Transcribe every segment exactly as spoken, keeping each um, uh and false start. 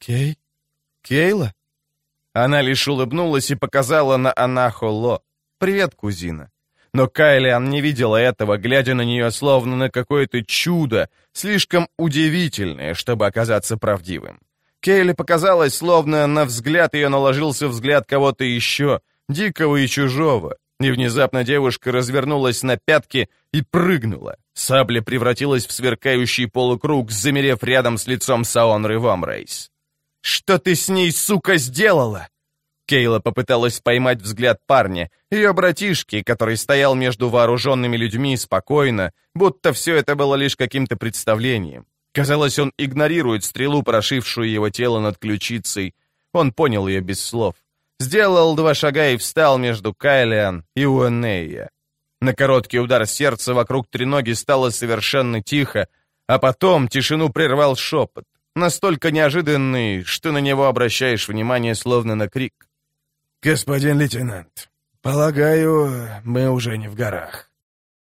Кей? Кейла?» Она лишь улыбнулась и показала на Анахоло. «Привет, кузина». Но Кайлиан не видела этого, глядя на нее словно на какое-то чудо, слишком удивительное, чтобы оказаться правдивым. Кейле показалось, словно на взгляд ее наложился взгляд кого-то еще, дикого и чужого. И внезапно девушка развернулась на пятки и прыгнула. Сабля превратилась в сверкающий полукруг, замерев рядом с лицом Саонры Вомрейс. «Что ты с ней, сука, сделала?» Кейла попыталась поймать взгляд парня, ее братишки, который стоял между вооруженными людьми спокойно, будто все это было лишь каким-то представлением. Казалось, он игнорирует стрелу, прошившую его тело над ключицей. Он понял ее без слов. Сделал два шага и встал между Кайлиан и Уэнея. На короткий удар сердца вокруг треноги стало совершенно тихо, а потом тишину прервал шепот, настолько неожиданный, что на него обращаешь внимание словно на крик. «Господин лейтенант, полагаю, мы уже не в горах».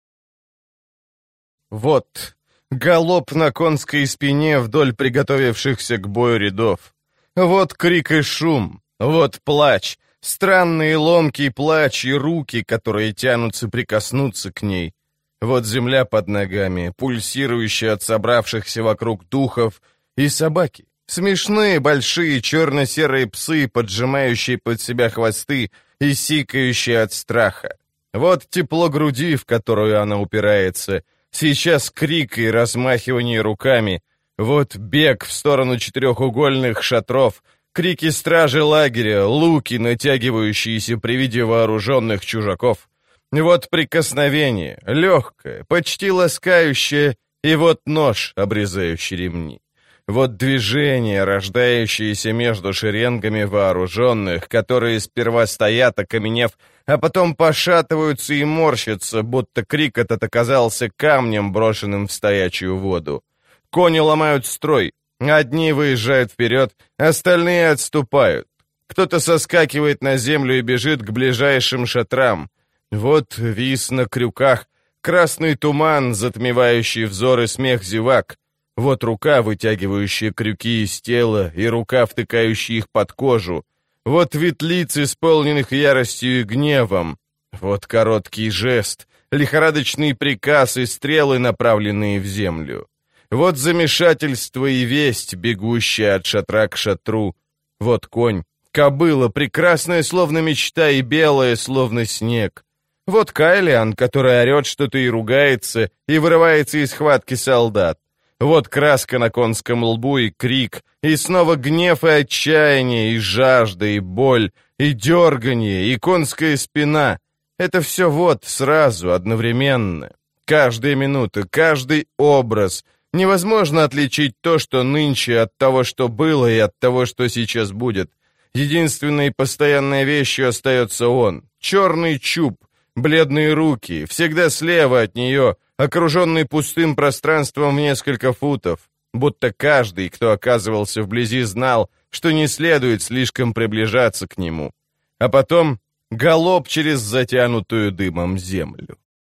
Вот, галоп на конской спине вдоль приготовившихся к бою рядов. Вот крик и шум, вот плач, странный ломкий плач и руки, которые тянутся прикоснуться к ней. Вот земля под ногами, пульсирующая от собравшихся вокруг духов, и собаки. Смешные большие черно-серые псы, поджимающие под себя хвосты и сикающие от страха. Вот тепло груди, в которую она упирается. Сейчас крик и размахивание руками. Вот бег в сторону четырехугольных шатров. Крики стражи лагеря, луки, натягивающиеся при виде вооруженных чужаков. Вот прикосновение, легкое, почти ласкающее, и вот нож, обрезающий ремни. Вот движение, рождающееся между шеренгами вооруженных, которые сперва стоят, окаменев, а потом пошатываются и морщатся, будто крик этот оказался камнем, брошенным в стоячую воду. Кони ломают строй. Одни выезжают вперед, остальные отступают. Кто-то соскакивает на землю и бежит к ближайшим шатрам. Вот вис на крюках, красный туман, затмевающий взор и смех зевак. Вот рука, вытягивающая крюки из тела, и рука, втыкающая их под кожу. Вот вид лиц, исполненных яростью и гневом. Вот короткий жест, лихорадочный приказ и стрелы, направленные в землю. Вот замешательство и весть, бегущая от шатра к шатру. Вот конь, кобыла, прекрасная, словно мечта, и белая, словно снег. Вот Кайлиан, который орет что-то и ругается, и вырывается из схватки солдат. Вот краска на конском лбу и крик, и снова гнев и отчаяние, и жажда, и боль, и дергание, и конская спина. Это все вот сразу, одновременно. Каждая минута, каждый образ. Невозможно отличить то, что нынче, от того, что было, и от того, что сейчас будет. Единственной постоянной вещью остается он. Черный чуб, бледные руки, всегда слева от нее, окруженный пустым пространством в несколько футов, будто каждый, кто оказывался вблизи, знал, что не следует слишком приближаться к нему. А потом галоп через затянутую дымом землю.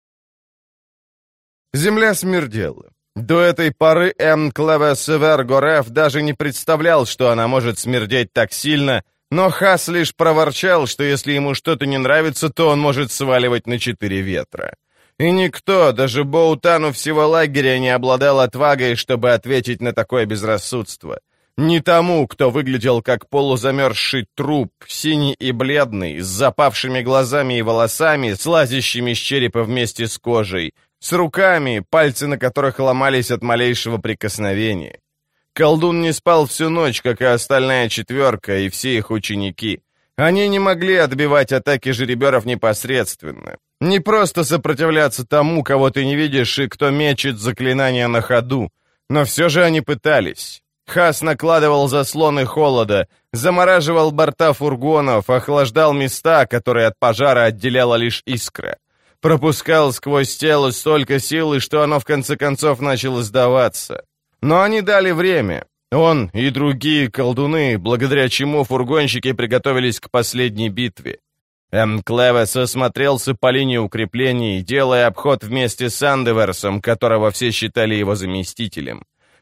Земля смердела. До этой поры М. Клеве Север Гореф даже не представлял, что она может смердеть так сильно, но Хас лишь проворчал, что если ему что-то не нравится, то он может сваливать на четыре ветра. И никто, даже Боутану всего лагеря, не обладал отвагой, чтобы ответить на такое безрассудство. Не тому, кто выглядел как полузамерзший труп, синий и бледный, с запавшими глазами и волосами, слазящими с черепа вместе с кожей, с руками, пальцы на которых ломались от малейшего прикосновения. Колдун не спал всю ночь, как и остальная четверка и все их ученики. Они не могли отбивать атаки жереберов непосредственно. Не просто сопротивляться тому, кого ты не видишь и кто мечет заклинания на ходу. Но все же они пытались. Хас накладывал заслоны холода, замораживал борта фургонов, охлаждал места, которые от пожара отделяла лишь искра. Пропускал сквозь тело столько силы, что оно в конце концов начало сдаваться. Но они дали время. Он и другие колдуны, благодаря чему фургонщики приготовились к последней битве. М. Клевес осмотрелся по линии укреплений, делая обход вместе с Андеверсом, которого все считали его заместителем.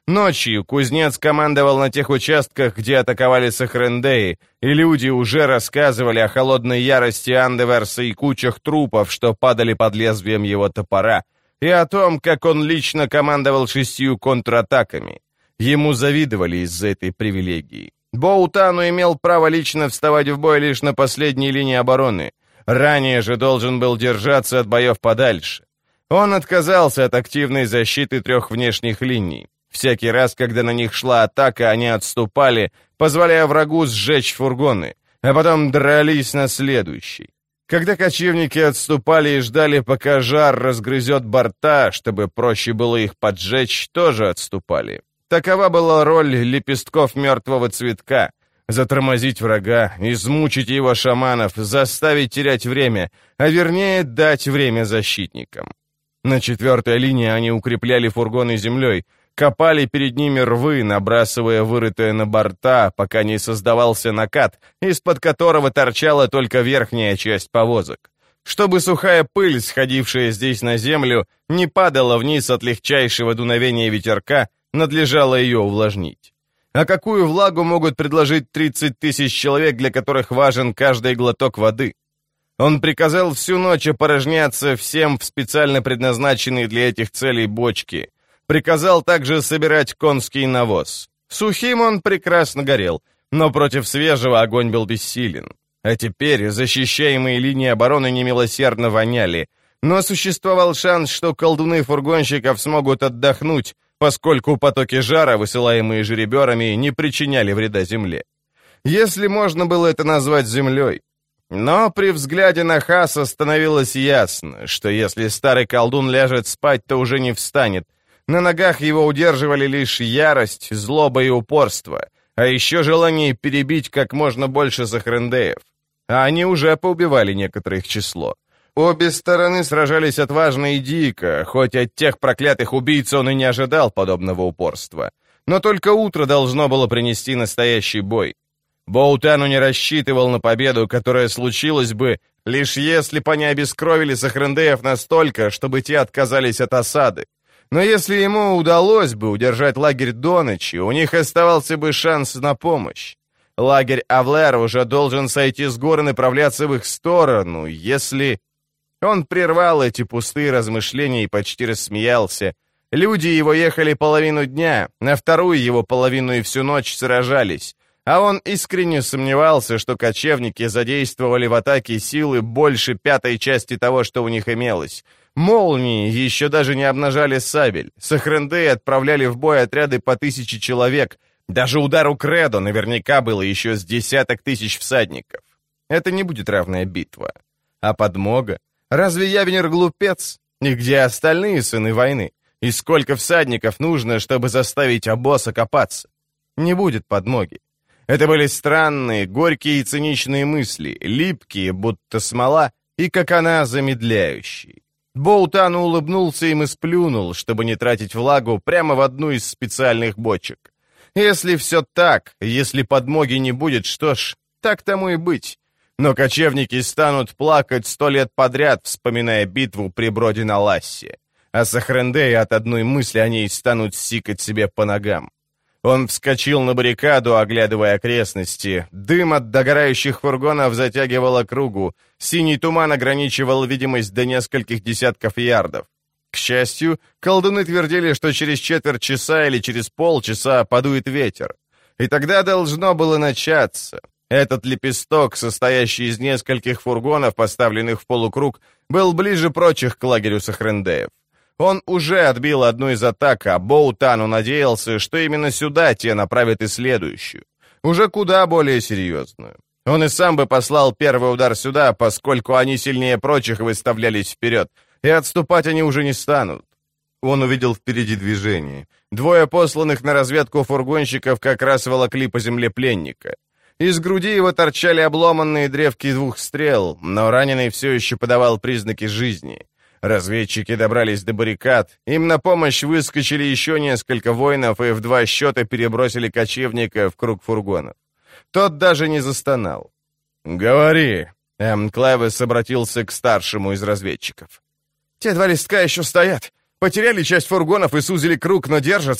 Ночью кузнец командовал на тех участках, где атаковали сахрендеи, и люди уже рассказывали о холодной ярости Андеверса и кучах трупов, что падали под лезвием его топора, и о том, как он лично командовал шестью контратаками. Ему завидовали из-за этой привилегии. Боутану имел право лично вставать в бой лишь на последней линии обороны. Ранее же должен был держаться от боев подальше. Он отказался от активной защиты трех внешних линий. Всякий раз, когда на них шла атака, они отступали, позволяя врагу сжечь фургоны, а потом дрались на следующий. Когда кочевники отступали и ждали, пока жар разгрызет борта, чтобы проще было их поджечь, тоже отступали. Такова была роль лепестков мертвого цветка — затормозить врага, измучить его шаманов, заставить терять время, а вернее дать время защитникам. На четвертой линии они укрепляли фургоны землей, копали перед ними рвы, набрасывая вырытое на борта, пока не создавался накат, из-под которого торчала только верхняя часть повозок. Чтобы сухая пыль, сходившая здесь на землю, не падала вниз от легчайшего дуновения ветерка, надлежало ее увлажнить. А какую влагу могут предложить тридцать тысяч человек, для которых важен каждый глоток воды? Он приказал всю ночь опорожняться всем в специально предназначенные для этих целей бочки. Приказал также собирать конский навоз. Сухим он прекрасно горел, но против свежего огонь был бессилен. А теперь защищаемые линии обороны немилосердно воняли, но существовал шанс, что колдуны фургонщиков смогут отдохнуть, поскольку потоки жара, высылаемые жереберами, не причиняли вреда земле. Если можно было это назвать землей. Но при взгляде на Хаса становилось ясно, что если старый колдун ляжет спать, то уже не встанет. На ногах его удерживали лишь ярость, злоба и упорство, а еще желание перебить как можно больше сахрендеев. А они уже поубивали некоторых число. Обе стороны сражались отважно и дико, хоть от тех проклятых убийц он и не ожидал подобного упорства. Но только утро должно было принести настоящий бой. Боутану не рассчитывал на победу, которая случилась бы, лишь если бы они обескровили сахрендеев настолько, чтобы те отказались от осады. Но если ему удалось бы удержать лагерь до ночи, у них оставался бы шанс на помощь. Лагерь Авлер уже должен сойти с гор и направляться в их сторону, если... Он прервал эти пустые размышления и почти рассмеялся. Люди его ехали половину дня, на вторую его половину и всю ночь сражались, а он искренне сомневался, что кочевники задействовали в атаке силы больше пятой части того, что у них имелось. Молнии еще даже не обнажали сабель, сахрендеи отправляли в бой отряды по тысяче человек, даже удару Кредо наверняка было еще с десяток тысяч всадников. Это не будет равная битва. А подмога? Разве Явенер глупец? И где остальные сыны войны? И сколько всадников нужно, чтобы заставить обоз окопаться? Не будет подмоги. Это были странные, горькие и циничные мысли, липкие, будто смола, и, как она, замедляющие. Боутану улыбнулся им и сплюнул, чтобы не тратить влагу, прямо в одну из специальных бочек. Если все так, если подмоги не будет, что ж, так тому и быть. Но кочевники станут плакать сто лет подряд, вспоминая битву при броде на Лассе. А сахрендеи от одной мысли о ней станут сикать себе по ногам. Он вскочил на баррикаду, оглядывая окрестности. Дым от догорающих фургонов затягивал округу. Синий туман ограничивал видимость до нескольких десятков ярдов. К счастью, колдуны твердили, что через четверть часа или через полчаса подует ветер. И тогда должно было начаться. Этот лепесток, состоящий из нескольких фургонов, поставленных в полукруг, был ближе прочих к лагерю сахрендеев. Он уже отбил одну из атак, а Боутану надеялся, что именно сюда те направят и следующую, уже куда более серьезную. Он и сам бы послал первый удар сюда, поскольку они сильнее прочих выставлялись вперед, и отступать они уже не станут. Он увидел впереди движение. Двое посланных на разведку фургонщиков как раз волокли по земле пленника. Из груди его торчали обломанные древки двух стрел, но раненый все еще подавал признаки жизни. Разведчики добрались до баррикад, им на помощь выскочили еще несколько воинов и в два счета перебросили кочевника в круг фургонов. Тот даже не застонал. «Говори!» — Эм Клэвес обратился к старшему из разведчиков. «Те два листка еще стоят. Потеряли часть фургонов и сузили круг, но держатся.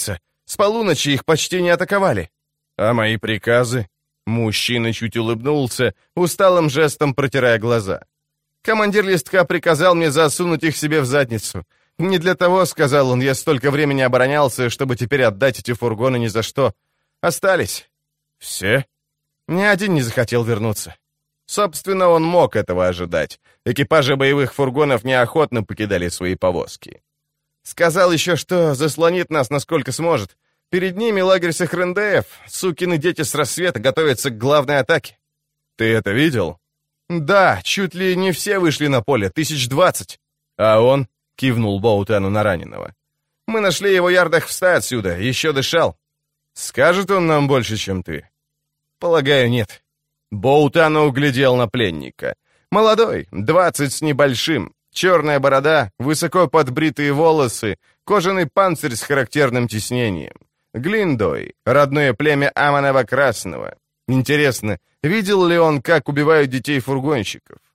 С полуночи их почти не атаковали. А мои приказы? Мужчина чуть улыбнулся, усталым жестом протирая глаза. Командир листка приказал мне засунуть их себе в задницу. Не для того, сказал он, я столько времени оборонялся, чтобы теперь отдать эти фургоны ни за что. Остались. Все? Ни один не захотел вернуться. Собственно, он мог этого ожидать. Экипажи боевых фургонов неохотно покидали свои повозки. Сказал еще, что заслонит нас насколько сможет. Перед ними лагерь Сахрендеев. Сукины дети с рассвета готовятся к главной атаке. Ты это видел? Да, чуть ли не все вышли на поле, тысяч двадцать. А он, кивнул Боутану на раненого. Мы нашли его ярдах в ста отсюда, еще дышал. Скажет он нам больше, чем ты? Полагаю, нет. Боутану углядел на пленника. Молодой, двадцать с небольшим, черная борода, высоко подбритые волосы, кожаный панцирь с характерным тиснением. Глиндой, родное племя Амонова Красного. Интересно, видел ли он, как убивают детей фургонщиков?